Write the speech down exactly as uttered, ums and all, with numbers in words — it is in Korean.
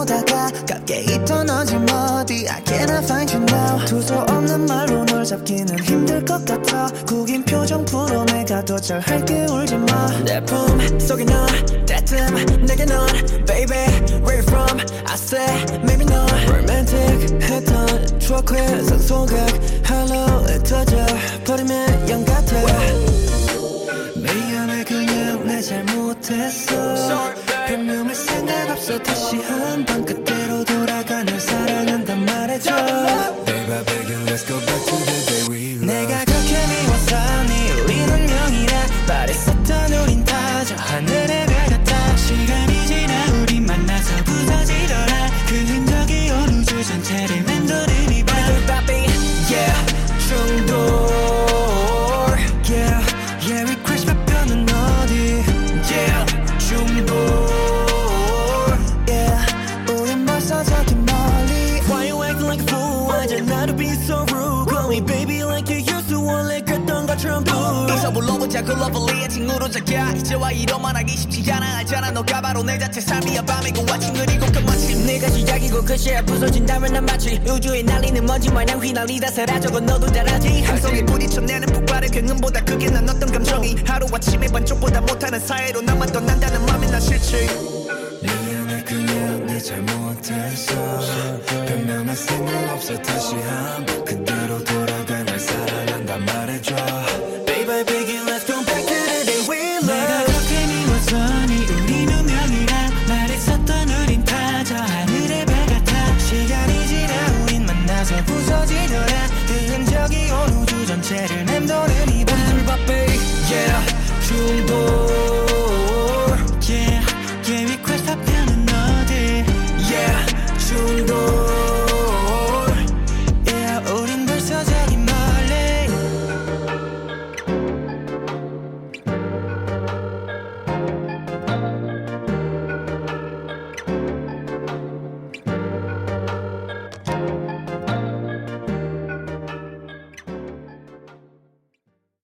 보다가 가깝게 있던 언제 어디 I cannot find you now 두서 없는 말로 널 잡기는 힘들 것 같아 구긴 표정 풀어 내가 더 잘할게 울지마 내 품 속에 넌 때쯤 내게 넌 Baby where you from I say maybe 넌 romantic 했던 추억의 상소각 Hello 터져 버리면 영 같아 미안해 그냥 내 잘못했어 변명할 생각 없어 다시 한번 그때로 돌아가는 사랑한단 말해줘 Baby beg you let's go back to the day we love 내가 그렇게 미웠어 네 우린 운명이라 말했었던 우린 다 저 하늘의 별 같아 시간이 지나 우린 만나서 부서지더라 그 흔적이 온 우주 전체를 맴도는 이밤 Yeah 중독 Yeah Yeah request 발표는 어디 Yeah 중독 Yeah 우린 벌써 저기 멀리 Why you acting like a fool 완전 to be so rude Call me baby like you used to 원래 그랬던 것처럼 do 이서 불러보자고 러블리한 친구로 작아 이제와 이러만 하기 쉽지 않아 알잖아 너가 바로 내 자체 삶이야 밤이고 아침 그리고 끝마침 네가 시작이고 끝이야 부서진다면 난 마치 우주에 날리는 먼지 마냥 휘날리다 사라져고 너도 잘하지 함성에 부딪혀내는 폭발의 경음보다 크게 난 어떤 감정이 하루아침에 반쪽보다 못하는 사이로 나만 떠난다는 맘이 난 싫지 미안해 그냥 내 잘못했어 변명할 생각 없어 다시 한번 그대로 돌아